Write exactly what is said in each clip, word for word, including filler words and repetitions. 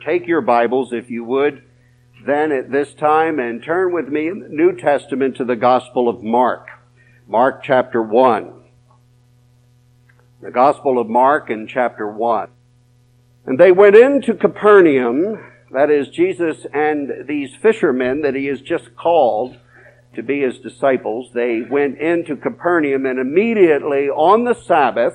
take your Bibles, if you would, then at this time, and turn with me in the New Testament to the Gospel of Mark. Mark chapter one. The Gospel of Mark in chapter one. And they went into Capernaum, that is, Jesus and these fishermen that he has just called to be his disciples. They went into Capernaum, and immediately on the Sabbath,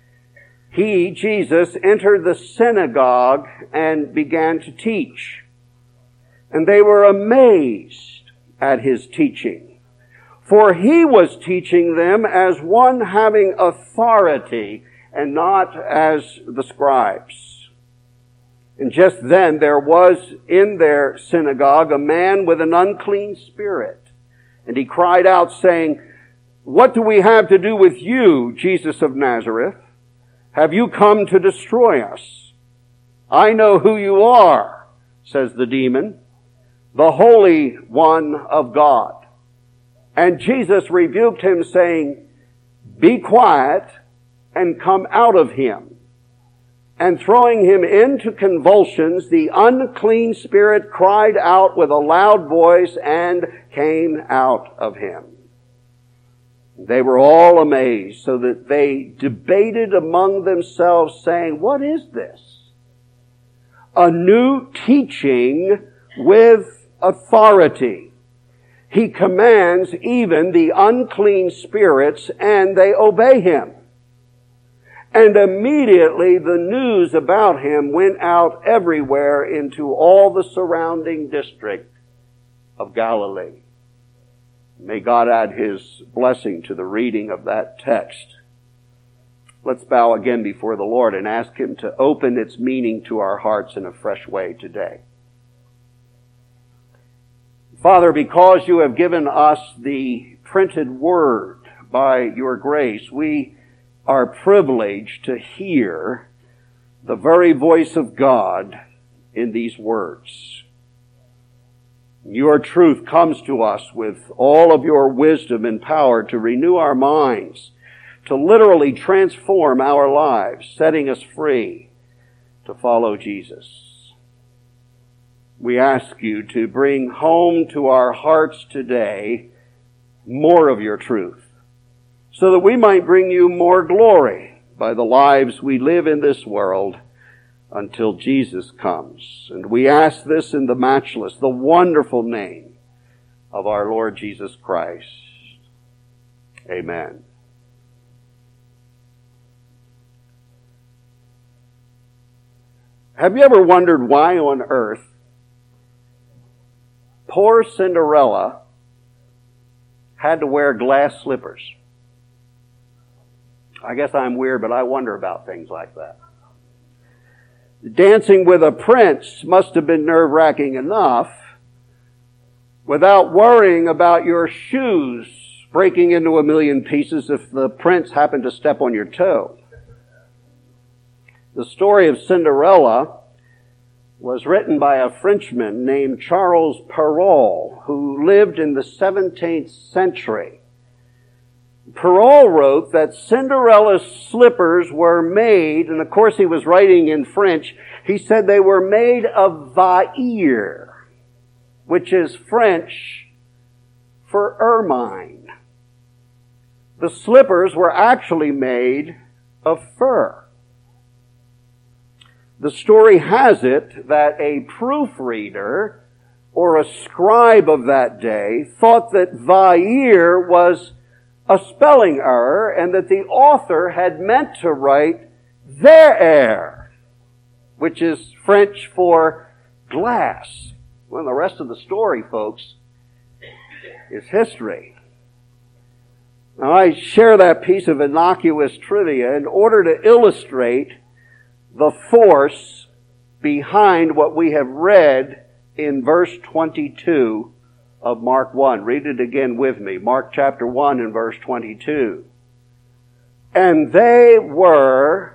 he, Jesus, entered the synagogue and began to teach. And they were amazed at his teaching, for he was teaching them as one having authority and not as the scribes. And just then there was in their synagogue a man with an unclean spirit. And he cried out, saying, "What do we have to do with you, Jesus of Nazareth? Have you come to destroy us? I know who you are," says the demon, "the Holy One of God." And Jesus rebuked him, saying, "Be quiet and come out of him." And throwing him into convulsions, the unclean spirit cried out with a loud voice and came out of him. They were all amazed, so that they debated among themselves, saying, "What is this? A new teaching with authority. He commands even the unclean spirits, and they obey him." And immediately the news about him went out everywhere into all the surrounding district of Galilee. May God add his blessing to the reading of that text. Let's bow again before the Lord and ask him to open its meaning to our hearts in a fresh way today. Father, because you have given us the printed word by your grace, we are privileged to hear the very voice of God in these words. Your truth comes to us with all of your wisdom and power to renew our minds, to literally transform our lives, setting us free to follow Jesus. We ask you to bring home to our hearts today more of your truth, so that we might bring you more glory by the lives we live in this world until Jesus comes. And we ask this in the matchless, the wonderful name of our Lord Jesus Christ. Amen. Have you ever wondered why on earth poor Cinderella had to wear glass slippers? I guess I'm weird, but I wonder about things like that. Dancing with a prince must have been nerve-wracking enough without worrying about your shoes breaking into a million pieces if the prince happened to step on your toe. The story of Cinderella was written by a Frenchman named Charles Perrault, who lived in the seventeenth century. Perrault wrote that Cinderella's slippers were made, and of course he was writing in French, he said they were made of vair, which is French for ermine. The slippers were actually made of fur. The story has it that a proofreader or a scribe of that day thought that vair was a spelling error, and that the author had meant to write verre, which is French for glass. Well, the rest of the story, folks, is history. Now, I share that piece of innocuous trivia in order to illustrate the force behind what we have read in verse twenty-two of Mark one. Read it again with me. Mark chapter one and verse twenty-two. And they were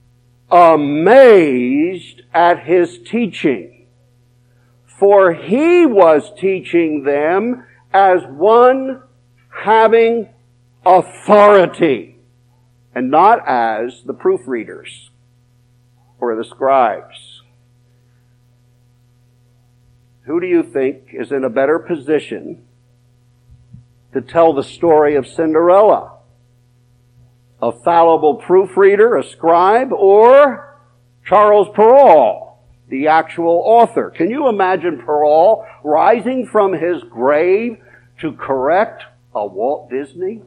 amazed at his teaching, for he was teaching them as one having authority, and not as the proofreaders or the scribes. who do you think is in a better position to tell the story of Cinderella? A fallible proofreader, a scribe, or Charles Perrault, the actual author? Can you imagine Perrault rising from his grave to correct a Walt Disney?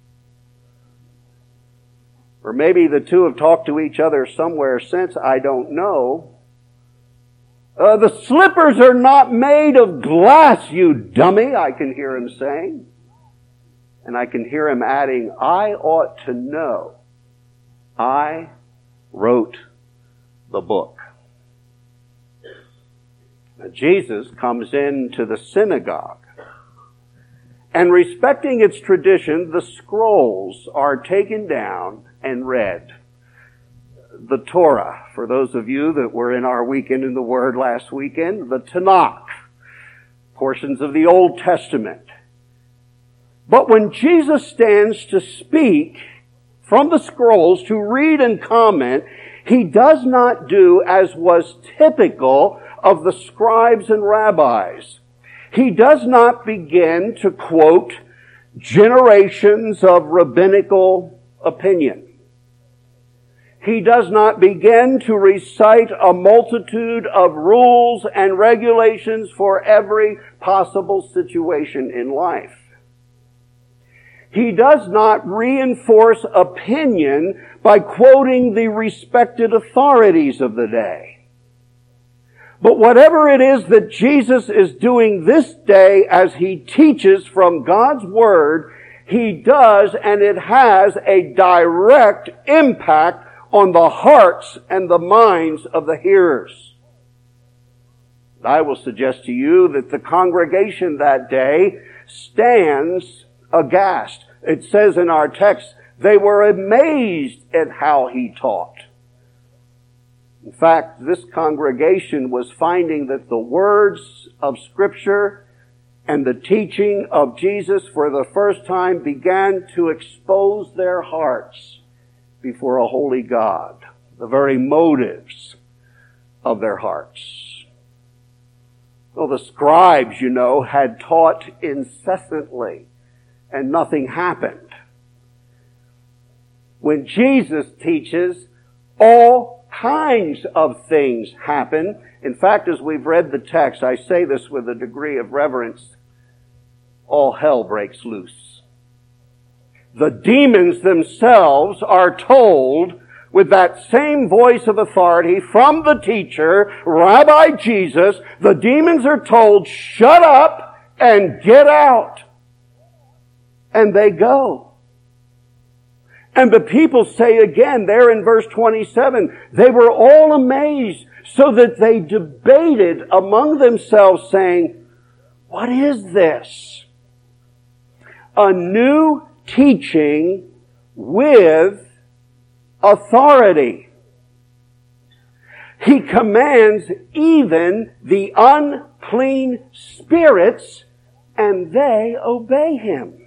Or maybe the two have talked to each other somewhere since, I don't know. Uh, the slippers are not made of glass, you dummy, I can hear him saying. And I can hear him adding, I ought to know. I wrote the book. Now, Jesus comes into the synagogue. And respecting its tradition, the scrolls are taken down and read. The Torah, for those of you that were in our Weekend in the Word last weekend, the Tanakh, portions of the Old Testament. But when Jesus stands to speak from the scrolls, to read and comment, he does not do as was typical of the scribes and rabbis. He does not begin to quote generations of rabbinical opinion. He does not begin to recite a multitude of rules and regulations for every possible situation in life. He does not reinforce opinion by quoting the respected authorities of the day. But whatever it is that Jesus is doing this day as he teaches from God's Word, he does, and it has a direct impact on the hearts and the minds of the hearers. I will suggest to you that the congregation that day stands aghast. It says in our text, they were amazed at how he taught. In fact, this congregation was finding that the words of Scripture and the teaching of Jesus for the first time began to expose their hearts before a holy God, the very motives of their hearts. Well, the scribes, you know, had taught incessantly, and nothing happened. When Jesus teaches, all kinds of things happen. In fact, as we've read the text, I say this with a degree of reverence, all hell breaks loose. The demons themselves are told with that same voice of authority from the teacher, Rabbi Jesus, the demons are told, shut up and get out. And they go. And the people say again, there in verse twenty-seven, they were all amazed, so that they debated among themselves, saying, what is this? A new teaching with authority. He commands even the unclean spirits, and they obey him.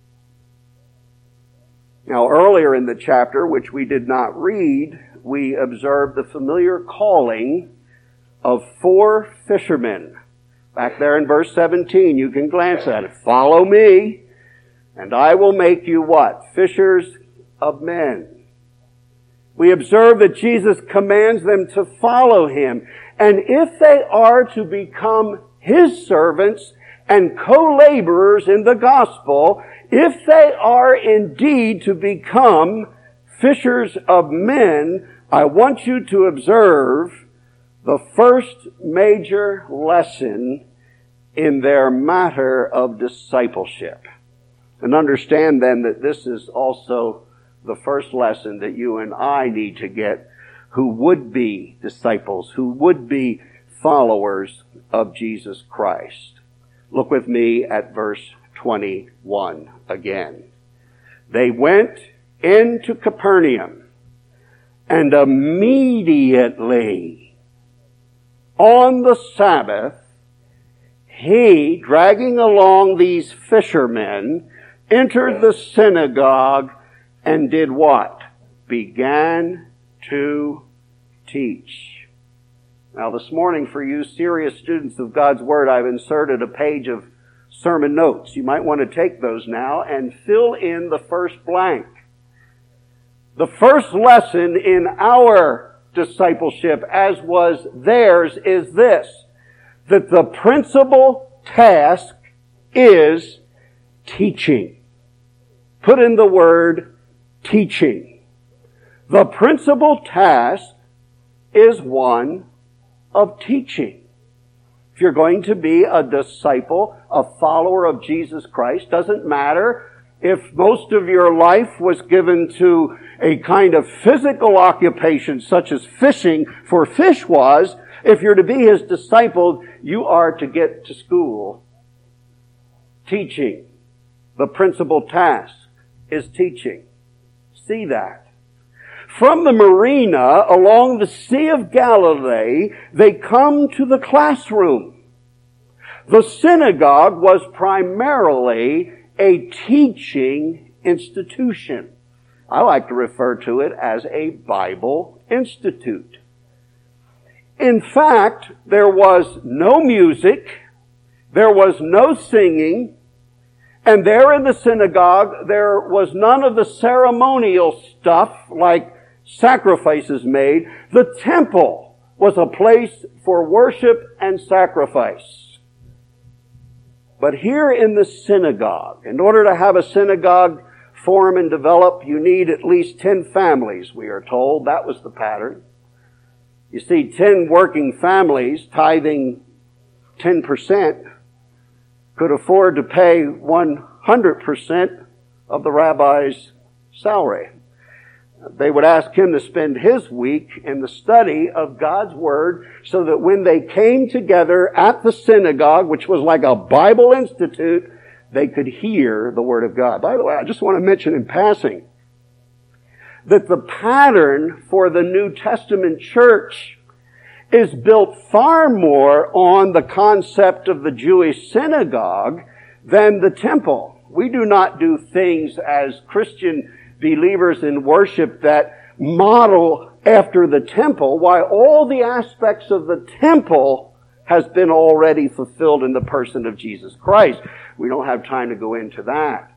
Now, earlier in the chapter, which we did not read, we observed the familiar calling of four fishermen. Back there in verse seventeen, you can glance at it. Follow me, and I will make you what? Fishers of men. We observe that Jesus commands them to follow him. And if they are to become his servants and co-laborers in the gospel, if they are indeed to become fishers of men, I want you to observe the first major lesson in their matter of discipleship. And understand then that this is also the first lesson that you and I need to get, who would be disciples, who would be followers of Jesus Christ. Look with me at verse twenty-one again. They went into Capernaum, and immediately on the Sabbath, he, dragging along these fishermen, entered the synagogue and did what? Began to teach. Now this morning, for you serious students of God's Word, I've inserted a page of sermon notes. You might want to take those now and fill in the first blank. The first lesson in our discipleship, as was theirs, is this: that the principal task is teaching. Put in the word teaching. The principal task is one of teaching. If you're going to be a disciple, a follower of Jesus Christ, doesn't matter if most of your life was given to a kind of physical occupation such as fishing, for fish was, if you're to be His disciple, you are to get to school. Teaching. The principal task is teaching. See that. From the marina along the Sea of Galilee, they come to the classroom. The synagogue was primarily a teaching institution. I like to refer to it as a Bible institute. In fact, there was no music, there was no singing, and there in the synagogue, there was none of the ceremonial stuff like sacrifices made. The temple was a place for worship and sacrifice. But here in the synagogue, in order to have a synagogue form and develop, you need at least ten families, we are told. That was the pattern. You see, ten working families, tithing ten percent, could afford to pay one hundred percent of the rabbi's salary. They would ask him to spend his week in the study of God's Word so that when they came together at the synagogue, which was like a Bible institute, they could hear the Word of God. By the way, I just want to mention in passing that the pattern for the New Testament church is built far more on the concept of the Jewish synagogue than the temple. We do not do things as Christian believers in worship that model after the temple, while all the aspects of the temple has been already fulfilled in the person of Jesus Christ. We don't have time to go into that.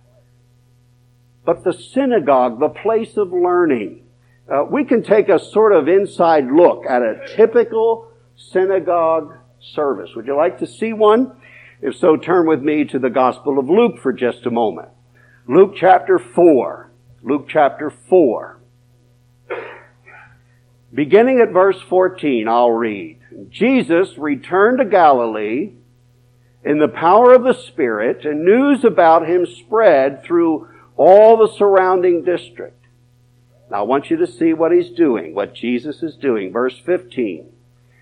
But the synagogue, the place of learning, uh, we can take a sort of inside look at a typical synagogue service. Would you like to see one? If so, turn with me to the Gospel of Luke for just a moment. Luke chapter four. Luke chapter four. Beginning at verse fourteen, I'll read. Jesus returned to Galilee in the power of the Spirit, and news about Him spread through all the surrounding district. Now I want you to see what He's doing, what Jesus is doing. Verse fifteen.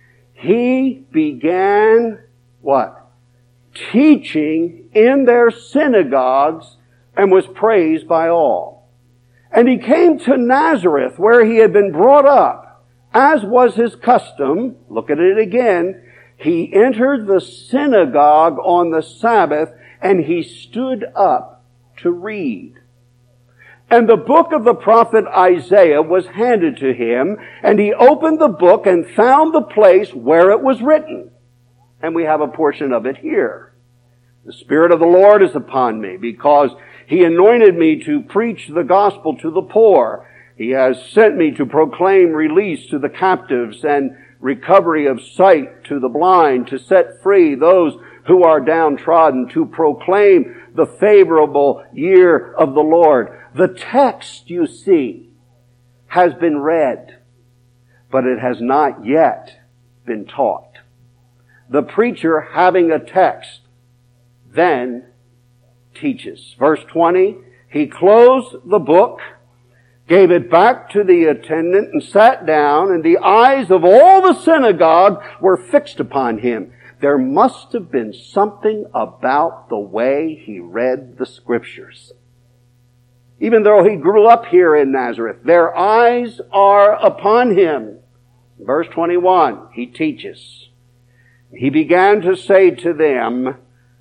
He began, what? Teaching in their synagogues and was praised by all. And he came to Nazareth, where he had been brought up. As was his custom, look at it again, he entered the synagogue on the Sabbath, and he stood up to read. And the book of the prophet Isaiah was handed to him, and he opened the book and found the place where it was written. And we have a portion of it here. The Spirit of the Lord is upon me, because He anointed me to preach the gospel to the poor. He has sent me to proclaim release to the captives and recovery of sight to the blind, to set free those who are downtrodden, to proclaim the favorable year of the Lord. The text, you see, has been read, but it has not yet been taught. The preacher, having a text, then teaches. Verse twenty, he closed the book, gave it back to the attendant, and sat down, and the eyes of all the synagogue were fixed upon him. There must have been something about the way he read the Scriptures. Even though he grew up here in Nazareth, their eyes are upon him. Verse twenty-one, he teaches. He began to say to them,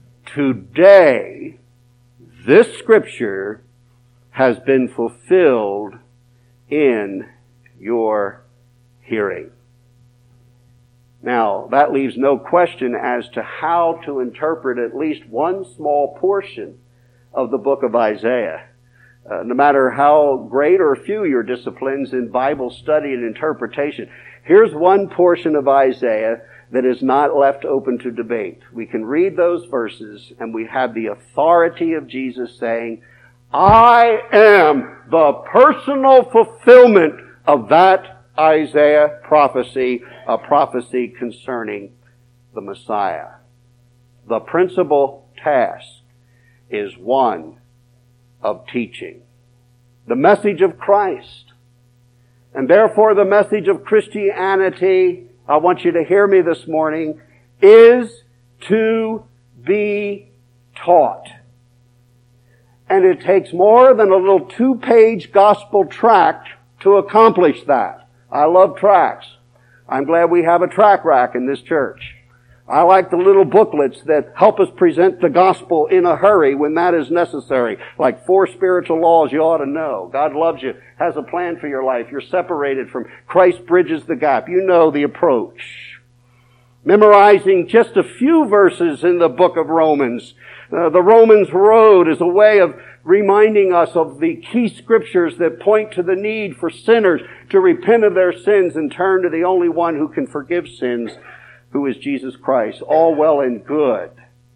today, this Scripture has been fulfilled in your hearing. Now, that leaves no question as to how to interpret at least one small portion of the book of Isaiah. Uh, no matter how great or few your disciplines in Bible study and interpretation, here's one portion of Isaiah that is not left open to debate. We can read those verses and we have the authority of Jesus saying, I am the personal fulfillment of that Isaiah prophecy, a prophecy concerning the Messiah. The principal task is one of teaching the message of Christ. And therefore the message of Christianity, I want you to hear me this morning, is to be taught. And it takes more than a little two-page gospel tract to accomplish that. I love tracts. I'm glad we have a tract rack in this church. I like the little booklets that help us present the gospel in a hurry when that is necessary. Like four spiritual laws you ought to know. God loves you, has a plan for your life. You're separated from Christ bridges the gap. You know the approach. Memorizing just a few verses in the book of Romans. Uh, the Romans Road is a way of reminding us of the key scriptures that point to the need for sinners to repent of their sins and turn to the only one who can forgive sins, who is Jesus Christ. All well and good.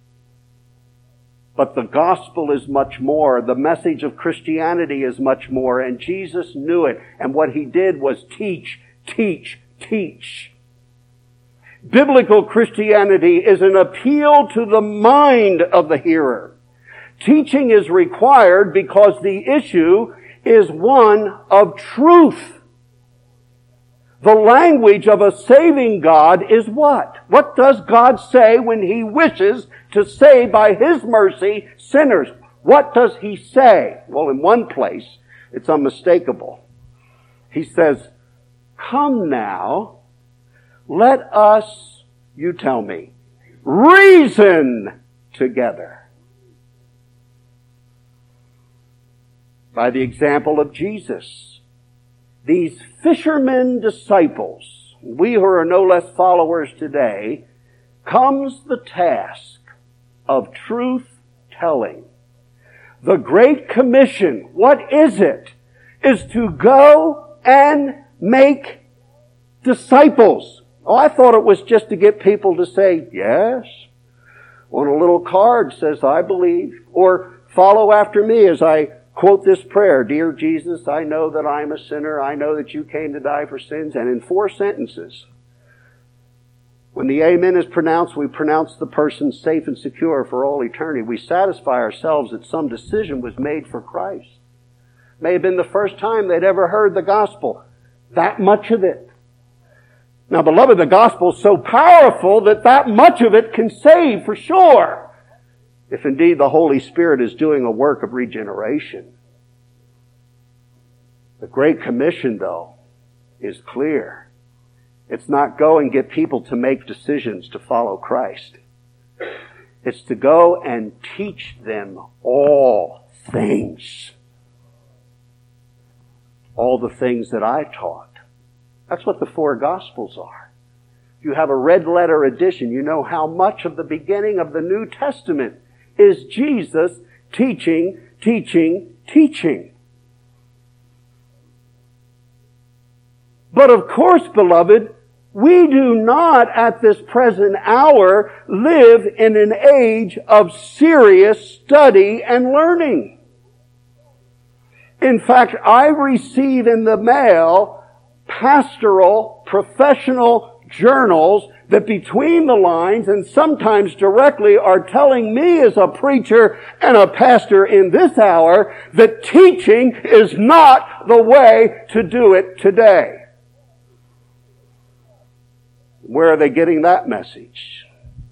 But the gospel is much more. The message of Christianity is much more. And Jesus knew it. And what He did was teach, teach, teach. Biblical Christianity is an appeal to the mind of the hearer. Teaching is required because the issue is one of truth. The language of a saving God is what? What does God say when He wishes to save by His mercy sinners? What does He say? Well, in one place, it's unmistakable. He says, come now, let us, you tell me, reason together. By the example of Jesus, these fishermen disciples, we who are no less followers today, comes the task of truth telling. The Great Commission, what is it? Is to go and make disciples. Oh, I thought it was just to get people to say, yes. On a little card says, I believe. Or follow after me as I quote this prayer, Dear Jesus, I know that I'm a sinner. I know that you came to die for sins. And in four sentences, when the amen is pronounced, we pronounce the person safe and secure for all eternity. We satisfy ourselves that some decision was made for Christ. May have been the first time they'd ever heard the gospel. That much of it. Now, beloved, the gospel is so powerful that that much of it can save for sure. If indeed the Holy Spirit is doing a work of regeneration. The Great Commission, though, is clear. It's not go and get people to make decisions to follow Christ. It's to go and teach them all things. All the things that I taught. That's what the four Gospels are. If you have a red letter edition, you know how much of the beginning of the New Testament is Jesus teaching, teaching, teaching. But of course, beloved, we do not at this present hour live in an age of serious study and learning. In fact, I receive in the mail pastoral, professional journals that between the lines and sometimes directly are telling me as a preacher and a pastor in this hour that teaching is not the way to do it today. Where are they getting that message?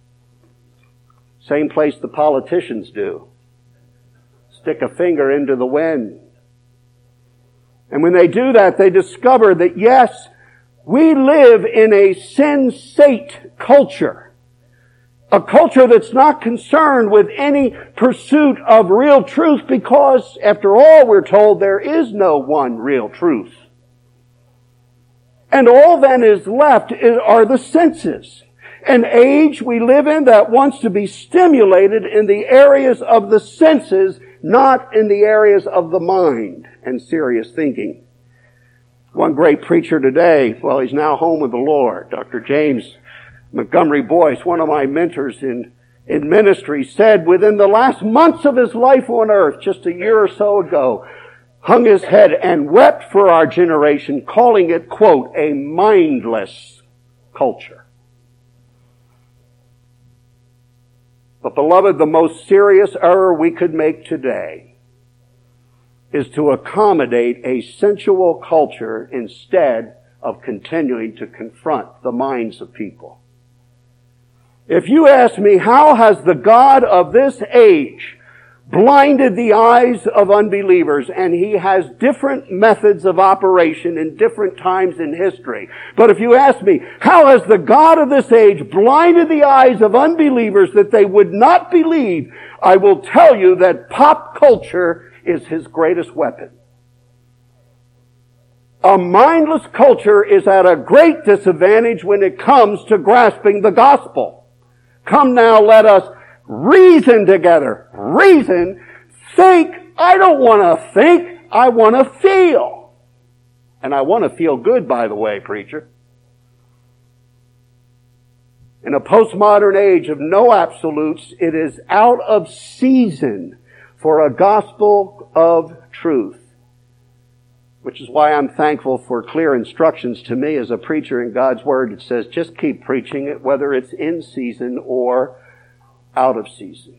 Same place the politicians do. Stick a finger into the wind. And when they do that, they discover that yes, we live in a sensate culture. A culture that's not concerned with any pursuit of real truth because, after all, we're told there is no one real truth. And all then is left is, are the senses. An age we live in that wants to be stimulated in the areas of the senses, not in the areas of the mind and serious thinking. One great preacher today, well, he's now home with the Lord, Doctor James Montgomery Boyce, one of my mentors in, in ministry, said within the last months of his life on earth, just a year or so ago, hung his head and wept for our generation, calling it, quote, a mindless culture. But beloved, the most serious error we could make today is to accommodate a sensual culture instead of continuing to confront the minds of people. If you ask me, how has the God of this age blinded the eyes of unbelievers? And he has different methods of operation in different times in history. But if you ask me, how has the God of this age blinded the eyes of unbelievers that they would not believe? I will tell you that pop culture is his greatest weapon. A mindless culture is at a great disadvantage when it comes to grasping the gospel. Come now, let us reason together. Reason. Think. I don't want to think. I want to feel. And I want to feel good, by the way, preacher. In a postmodern age of no absolutes, it is out of season for a gospel of truth. Which is why I'm thankful for clear instructions to me as a preacher in God's Word. It says, just keep preaching it, whether it's in season or out of season.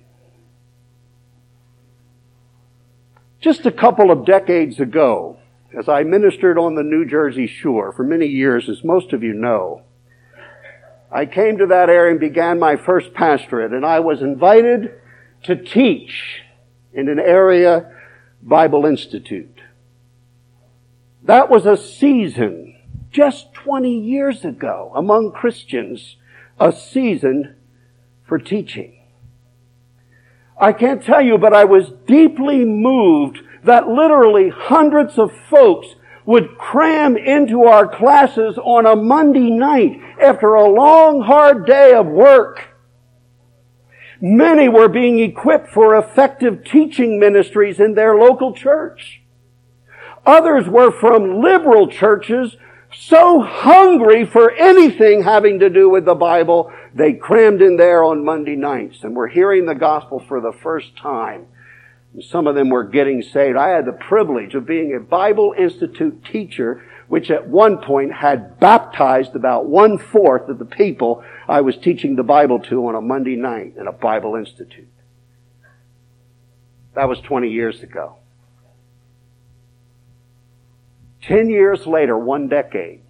Just a couple of decades ago, as I ministered on the New Jersey shore for many years, as most of you know, I came to that area and began my first pastorate, and I was invited to teach in an area Bible Institute. That was a season, just twenty years ago, among Christians, a season for teaching. I can't tell you, but I was deeply moved that literally hundreds of folks would cram into our classes on a Monday night after a long, hard day of work. Many were being equipped for effective teaching ministries in their local church. Others were from liberal churches so hungry for anything having to do with the Bible, they crammed in there on Monday nights and were hearing the gospel for the first time. And some of them were getting saved. I had the privilege of being a Bible Institute teacher, which at one point had baptized about one-fourth of the people I was teaching the Bible to on a Monday night in a Bible Institute. That was twenty years ago. Ten years later, one decade,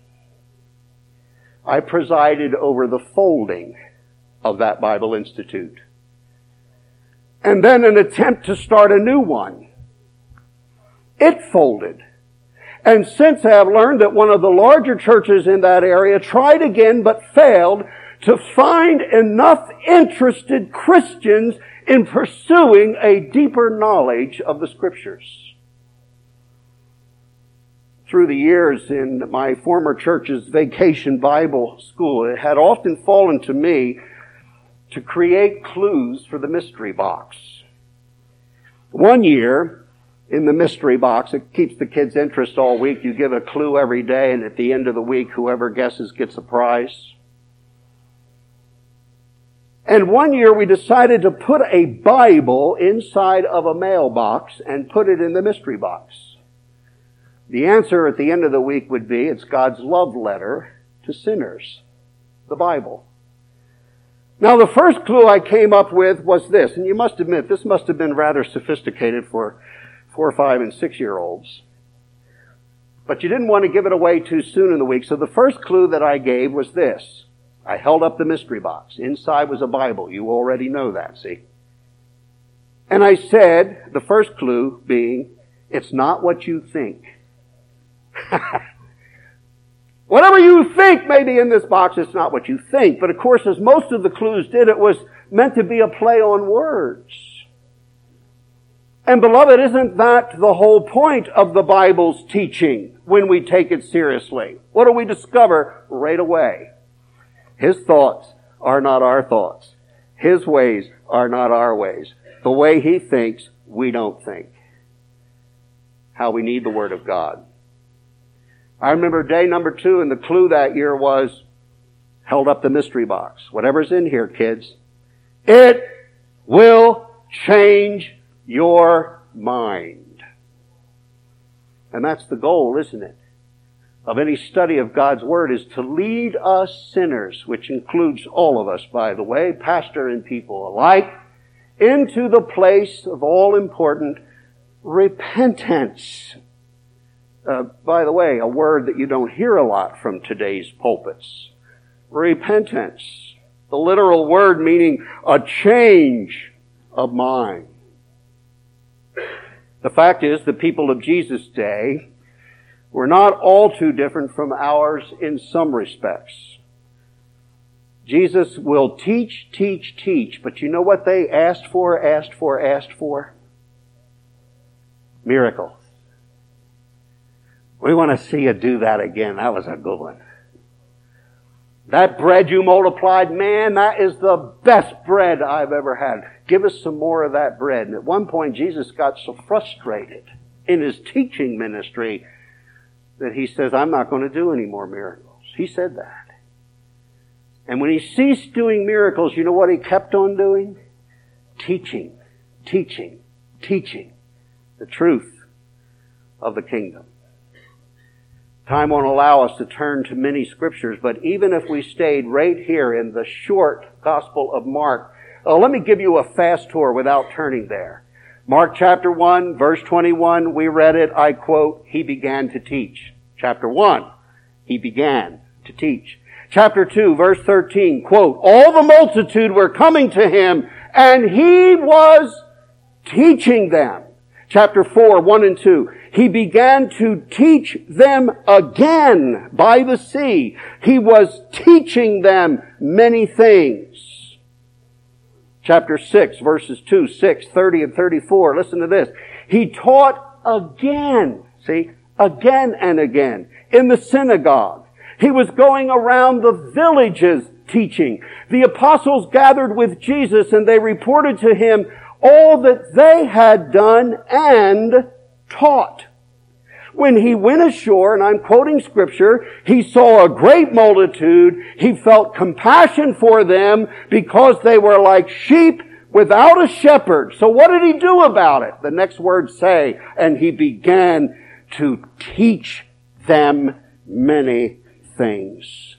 I presided over the folding of that Bible Institute. And then an attempt to start a new one. It folded. And since I have learned that one of the larger churches in that area tried again but failed to find enough interested Christians in pursuing a deeper knowledge of the Scriptures. Through the years in my former church's vacation Bible school, it had often fallen to me to create clues for the mystery box. One year, in the mystery box, it keeps the kids' interest all week. You give a clue every day, and at the end of the week, whoever guesses gets a prize. And one year we decided to put a Bible inside of a mailbox and put it in the mystery box. The answer at the end of the week would be, it's God's love letter to sinners, the Bible. Now, the first clue I came up with was this, and you must admit, this must have been rather sophisticated for four, five, and six-year-olds. But you didn't want to give it away too soon in the week, so the first clue that I gave was this. I held up the mystery box. Inside was a Bible. You already know that, see? And I said, the first clue being, it's not what you think. Whatever you think may be in this box, it's not what you think. But of course, as most of the clues did, it was meant to be a play on words. And beloved, isn't that the whole point of the Bible's teaching when we take it seriously? What do we discover right away? His thoughts are not our thoughts. His ways are not our ways. The way He thinks, we don't think. How we need the Word of God. I remember day number two, and the clue that year was, held up the mystery box. Whatever's in here, kids, it will change your mind. And that's the goal, isn't it? Of any study of God's Word, is to lead us sinners, which includes all of us, by the way, pastor and people alike, into the place of all-important repentance. Uh, by the way, a word that you don't hear a lot from today's pulpits. Repentance. The literal word meaning a change of mind. The fact is, the people of Jesus' day were not all too different from ours in some respects. Jesus will teach, teach, teach, but you know what they asked for, asked for, asked for? Miracles. We want to see you do that again. That was a good one. That bread you multiplied, man, that is the best bread I've ever had. Give us some more of that bread. And at one point, Jesus got so frustrated in His teaching ministry that He says, I'm not going to do any more miracles. He said that. And when He ceased doing miracles, you know what He kept on doing? Teaching, teaching, teaching the truth of the kingdom. Time won't allow us to turn to many scriptures, but even if we stayed right here in the short Gospel of Mark, oh, let me give you a fast tour without turning there. Mark chapter one, verse twenty-one, we read it, I quote, He began to teach. Chapter one, He began to teach. Chapter two, verse thirteen, quote, all the multitude were coming to Him, and He was teaching them. Chapter four, one and two, He began to teach them again by the sea. He was teaching them many things. Chapter six, verses two, six, thirty, and thirty-four. Listen to this. He taught again, see, again and again in the synagogue. He was going around the villages teaching. The apostles gathered with Jesus and they reported to Him all that they had done and taught. When He went ashore, and I'm quoting scripture, He saw a great multitude. He felt compassion for them because they were like sheep without a shepherd. So what did He do about it? The next words say, and He began to teach them many things.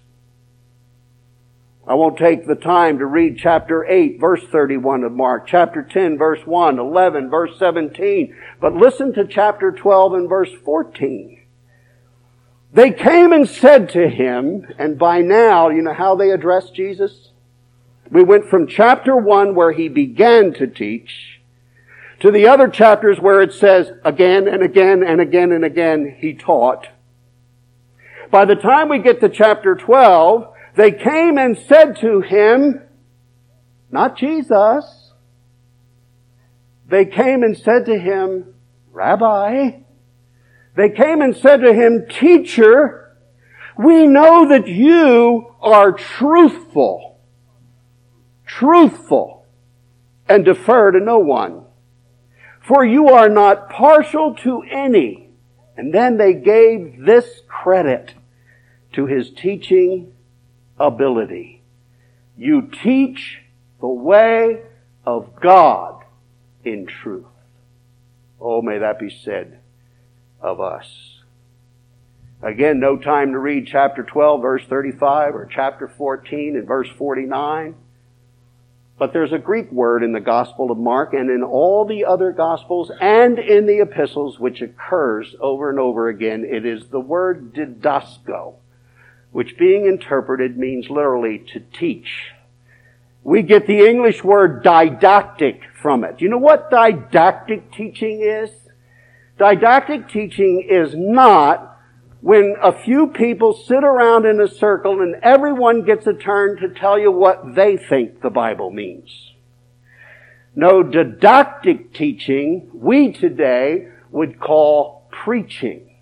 I won't take the time to read chapter eight, verse thirty-one of Mark, chapter ten, verse one, eleven, verse seventeen, but listen to chapter twelve and verse fourteen. They came and said to Him, and by now, you know how they addressed Jesus? We went from chapter one where He began to teach to the other chapters where it says again and again and again and again He taught. By the time we get to chapter twelve, they came and said to Him, not Jesus, they came and said to Him, Rabbi. They came and said to Him, Teacher, we know that you are truthful, truthful, and defer to no one, for you are not partial to any. And then they gave this credit to His teaching ability. You teach the way of God in truth. Oh, may that be said of us. Again, no time to read chapter twelve, verse thirty-five, or chapter fourteen and verse forty-nine. But there's a Greek word in the Gospel of Mark and in all the other Gospels and in the epistles which occurs over and over again. It is the word didasko, which being interpreted means literally to teach. We get the English word didactic from it. You know what didactic teaching is? Didactic teaching is not when a few people sit around in a circle and everyone gets a turn to tell you what they think the Bible means. No didactic teaching we today would call preaching.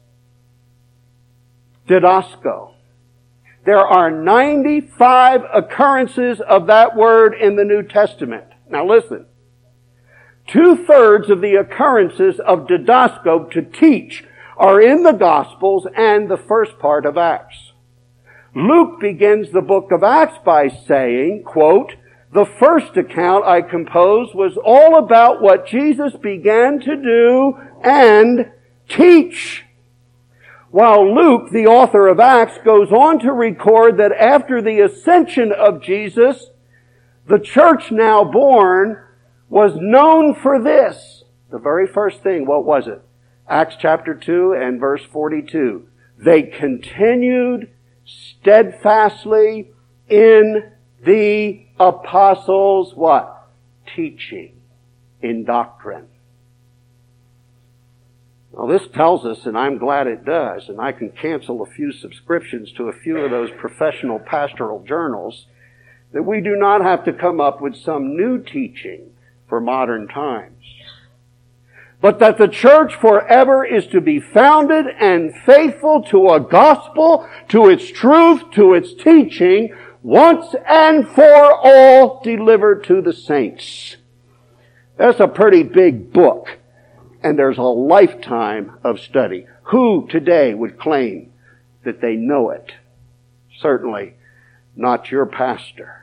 Didasko. There are ninety-five occurrences of that word in the New Testament. Now listen. Two-thirds of the occurrences of didasko, to teach, are in the Gospels and the first part of Acts. Luke begins the book of Acts by saying, quote, "The first account I composed was all about what Jesus began to do and teach." While Luke, the author of Acts, goes on to record that after the ascension of Jesus, the church now born was known for this. The very first thing, what was it? Acts chapter two and verse forty-two. They continued steadfastly in the apostles' what? Teaching. In doctrine. Now this tells us, and I'm glad it does, and I can cancel a few subscriptions to a few of those professional pastoral journals, that we do not have to come up with some new teaching for modern times. But that the church forever is to be founded and faithful to a gospel, to its truth, to its teaching, once and for all delivered to the saints. That's a pretty big book, and there's a lifetime of study. Who today would claim that they know it? Certainly not your pastor.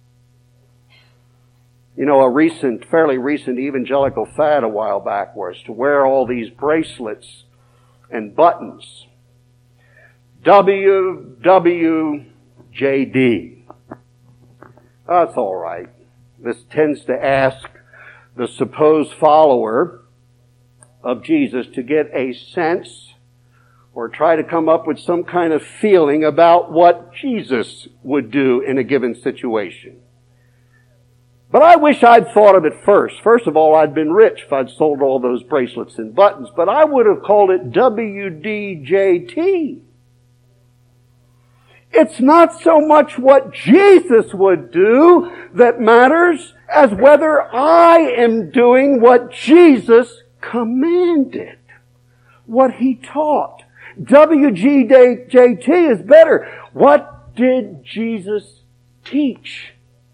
You know, a recent, fairly recent evangelical fad a while back was to wear all these bracelets and buttons. W W J D. That's all right. This tends to ask the supposed follower of Jesus to get a sense or try to come up with some kind of feeling about what Jesus would do in a given situation. But I wish I'd thought of it first. First of all, I'd been rich if I'd sold all those bracelets and buttons, but I would have called it W D J T. It's not so much what Jesus would do that matters as whether I am doing what Jesus commanded, what He taught. W G J T is better. What did Jesus teach?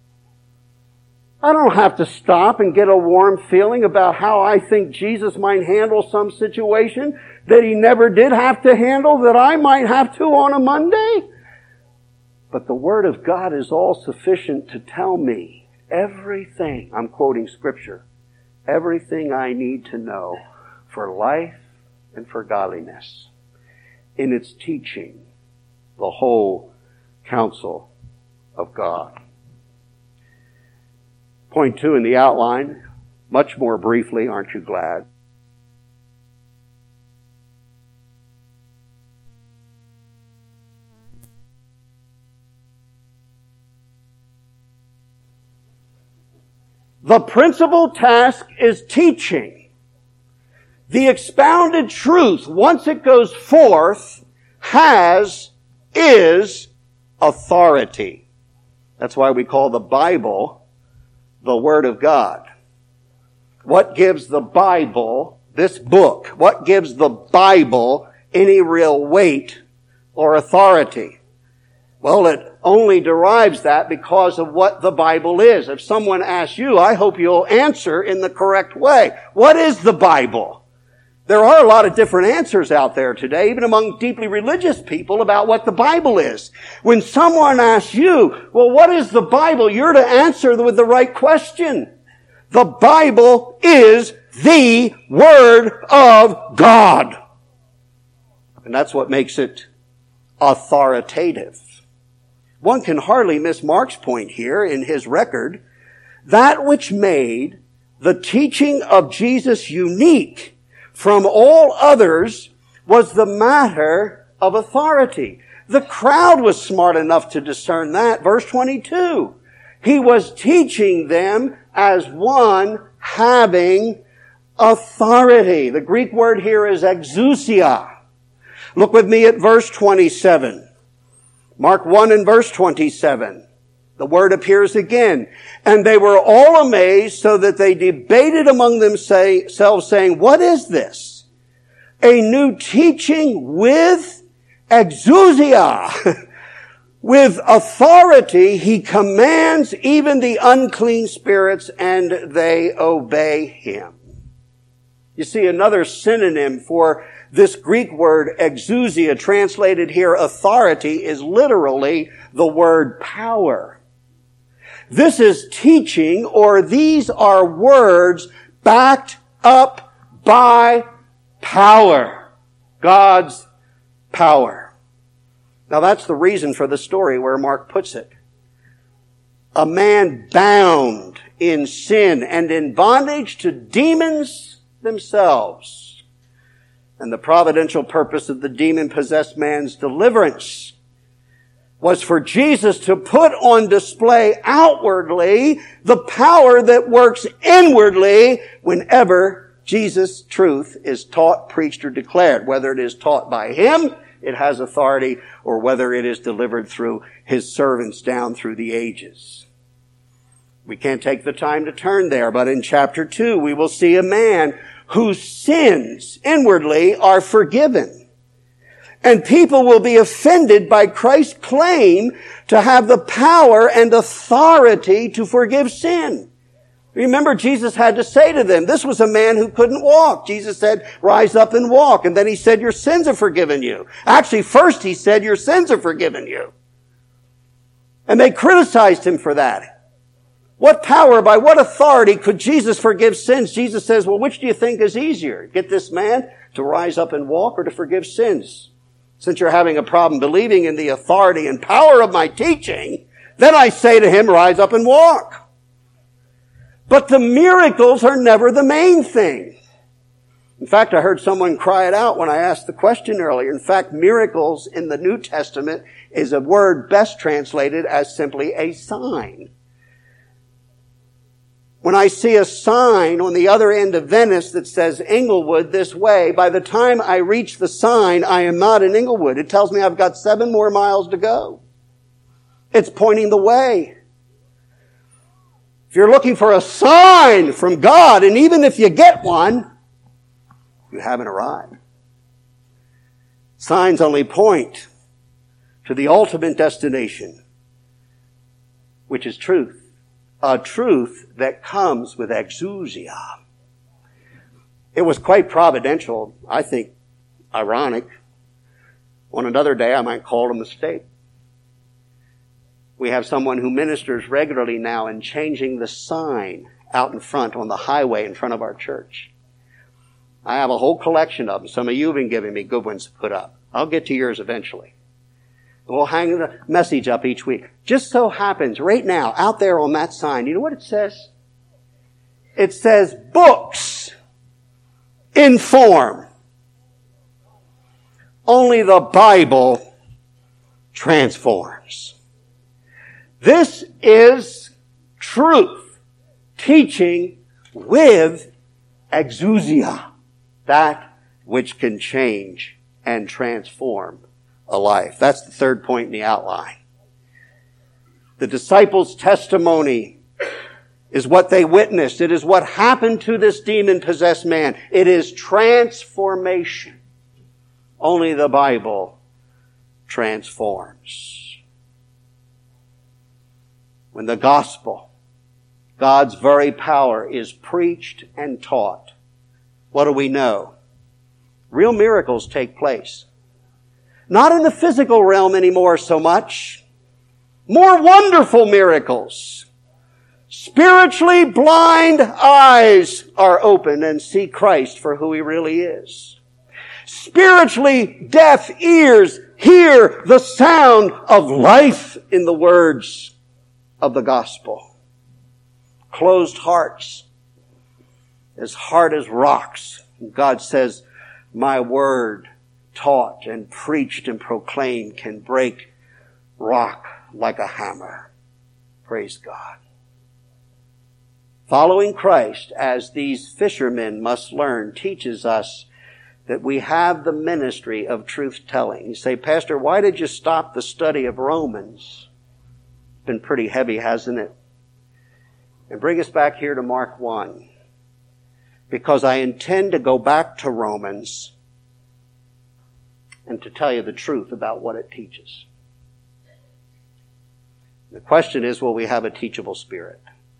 I don't have to stop and get a warm feeling about how I think Jesus might handle some situation that He never did have to handle that I might have to on a Monday. But the Word of God is all sufficient to tell me everything, I'm quoting Scripture, everything I need to know for life and for godliness in its teaching, the whole counsel of God. Point two in the outline, much more briefly, aren't you glad? The principal task is teaching. The expounded truth, once it goes forth, has, is authority. That's why we call the Bible the Word of God. What gives the Bible, this book, what gives the Bible any real weight or authority? Well, it only derives that because of what the Bible is. If someone asks you, I hope you'll answer in the correct way. What is the Bible? There are a lot of different answers out there today, even among deeply religious people, about what the Bible is. When someone asks you, well, what is the Bible? You're to answer with the right question. The Bible is the Word of God. And that's what makes it authoritative. One can hardly miss Mark's point here in his record. That which made the teaching of Jesus unique from all others was the matter of authority. The crowd was smart enough to discern that. Verse twenty-two. He was teaching them as one having authority. The Greek word here is exousia. Look with me at verse twenty-seven. Mark one and verse twenty-seven. The word appears again. And they were all amazed, so that they debated among themselves, saying, what is this? A new teaching with exousia. With authority, he commands even the unclean spirits, and they obey him. You see, another synonym for this Greek word exousia, translated here authority, is literally the word power. This is teaching, or these are words backed up by power. God's power. Now that's the reason for the story where Mark puts it. A man bound in sin and in bondage to demons themselves. And the providential purpose of the demon-possessed man's deliverance was for Jesus to put on display outwardly the power that works inwardly whenever Jesus' truth is taught, preached, or declared. Whether it is taught by him, it has authority, or whether it is delivered through his servants down through the ages. We can't take the time to turn there, but in chapter two, we will see a man whose sins inwardly are forgiven. And people will be offended by Christ's claim to have the power and authority to forgive sin. Remember, Jesus had to say to them, this was a man who couldn't walk. Jesus said, rise up and walk. And then he said, your sins are forgiven you. Actually, first he said, your sins are forgiven you. And they criticized him for that. What power, by what authority could Jesus forgive sins? Jesus says, well, which do you think is easier? Get this man to rise up and walk, or to forgive sins? Since you're having a problem believing in the authority and power of my teaching, then I say to him, rise up and walk. But the miracles are never the main thing. In fact, I heard someone cry it out when I asked the question earlier. In fact, miracles in the New Testament is a word best translated as simply a sign. When I see a sign on the other end of Venice that says Englewood this way, by the time I reach the sign, I am not in Englewood. It tells me I've got seven more miles to go. It's pointing the way. If you're looking for a sign from God, and even if you get one, you haven't arrived. Signs only point to the ultimate destination, which is truth. A truth that comes with exousia. It was quite providential, I think ironic. On another day, I might call it a mistake. We have someone who ministers regularly now in changing the sign out in front on the highway in front of our church. I have a whole collection of them. Some of you have been giving me good ones to put up. I'll get to yours eventually. We'll hang the message up each week. Just so happens, right now, out there on that sign, you know what it says? It says, books inform. Only the Bible transforms. This is truth, teaching with exousia, that which can change and transform a life. That's the third point in the outline. The disciples' testimony is what they witnessed. It is what happened to this demon-possessed man. It is transformation. Only the Bible transforms. When the gospel, God's very power, is preached and taught, what do we know? Real miracles take place. Not in the physical realm anymore so much. More wonderful miracles. Spiritually blind eyes are opened and see Christ for who he really is. Spiritually deaf ears hear the sound of life in the words of the gospel. Closed hearts, as hard as rocks. God says, my word taught and preached and proclaimed can break rock like a hammer. Praise God. Following Christ, as these fishermen must learn, teaches us that we have the ministry of truth-telling. You say, Pastor, why did you stop the study of Romans? been pretty heavy, hasn't it? And bring us back here to Mark one. Because I intend to go back to Romans and to tell you the truth about what it teaches. The question is, will we have a teachable spirit?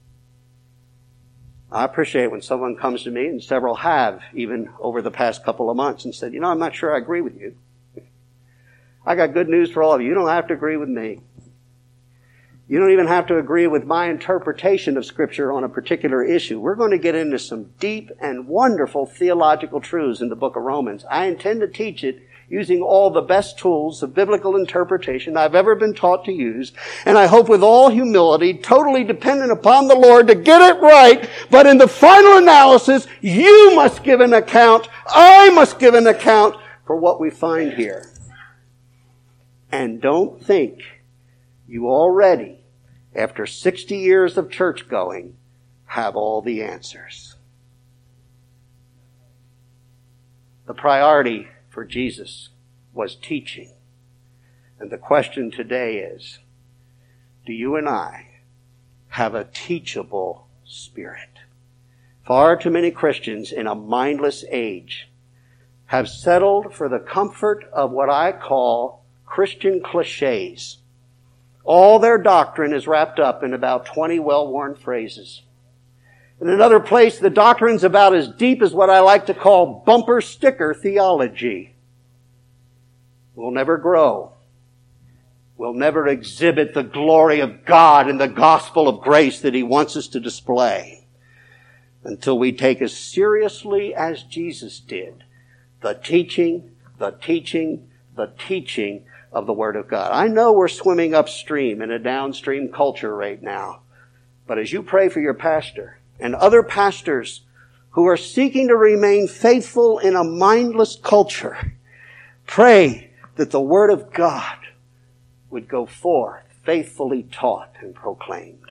I appreciate when someone comes to me, and several have, even over the past couple of months, and said, you know, I'm not sure I agree with you. I got good news for all of you. You don't have to agree with me. You don't even have to agree with my interpretation of Scripture on a particular issue. We're going to get into some deep and wonderful theological truths in the book of Romans. I intend to teach it using all the best tools of biblical interpretation I've ever been taught to use, and I hope with all humility, totally dependent upon the Lord to get it right, but in the final analysis, you must give an account, I must give an account for what we find here. And don't think you already, after sixty years of church going, have all the answers. The priority for Jesus was teaching. And the question today is, do you and I have a teachable spirit? Far too many Christians in a mindless age have settled for the comfort of what I call Christian cliches. All their doctrine is wrapped up in about twenty well-worn phrases. In another place, the doctrine's about as deep as what I like to call bumper sticker theology. We'll never grow. We'll never exhibit the glory of God in the gospel of grace that He wants us to display until we take as seriously as Jesus did the teaching, the teaching, the teaching of the Word of God. I know we're swimming upstream in a downstream culture right now, but as you pray for your pastor and other pastors who are seeking to remain faithful in a mindless culture, pray that the Word of God would go forth faithfully taught and proclaimed.